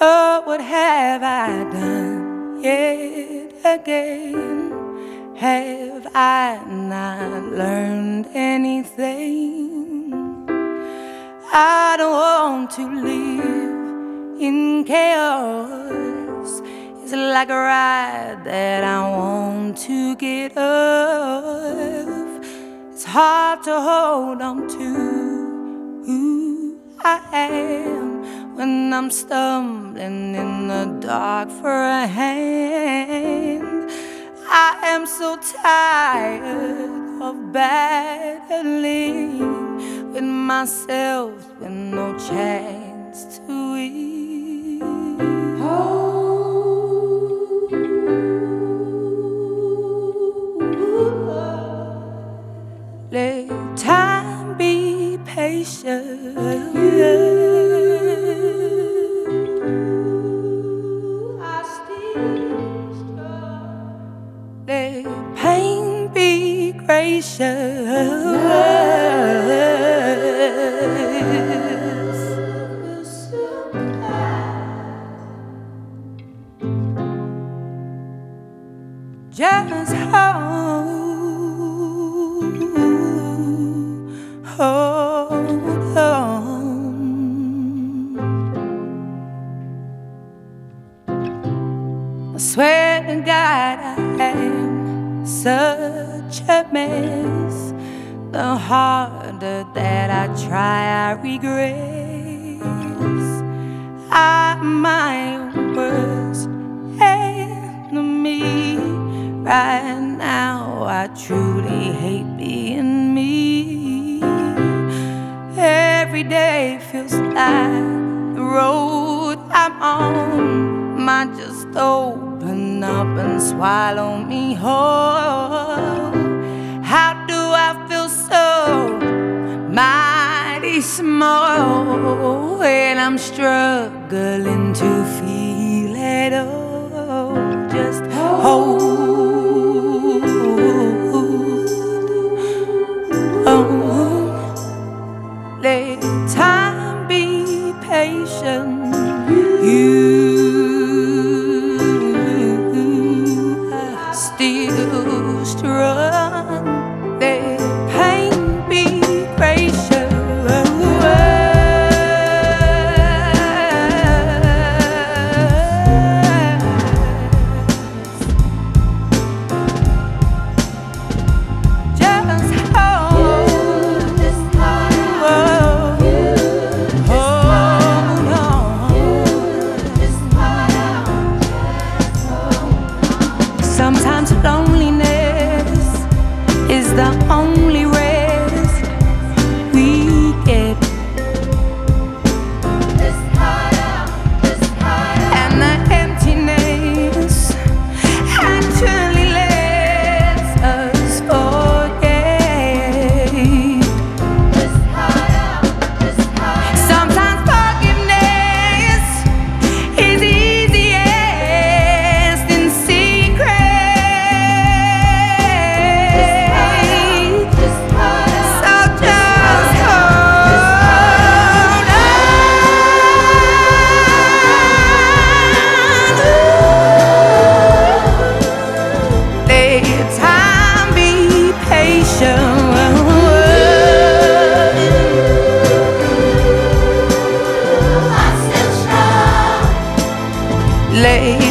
Oh, what have I done yet again? Have I not learned anything? I don't want to live in chaos. It's like a ride that I want to get off. It's hard to hold on to who I am when I'm stumbling in the dark for a hand. I am so tired of battling with myself with no chance to win. Let time be patient. I still struggle. Let pain be gracious. Just hold on. I swear to God I am such a mess. The harder that I try, I regress. I'm my own worst enemy. Right now I truly hate being me. Every day feels like the road I'm on might just open up and swallow me whole. How do I feel so mighty small when I'm struggling to feel at all? Just hold on. Let time be patient. You are still strong. Let pain be gracious. Sometimes loneliness is the only rest we get. And the emptiness actually lets us forget. Sometimes forgiveness is easiest in secret. Late